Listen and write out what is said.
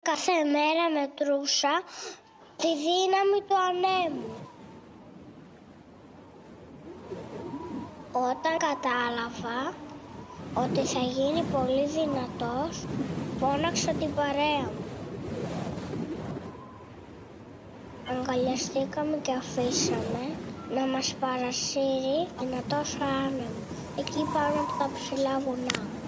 Κάθε μέρα μετρούσα τη δύναμη του ανέμου. Όταν κατάλαβα ότι θα γίνει πολύ δυνατός, φώναξα την παρέα μου. Αγκαλιαστήκαμε και αφήσαμε να μας παρασύρει δυνατός άνεμος, εκεί πάνω από τα ψηλά βουνά.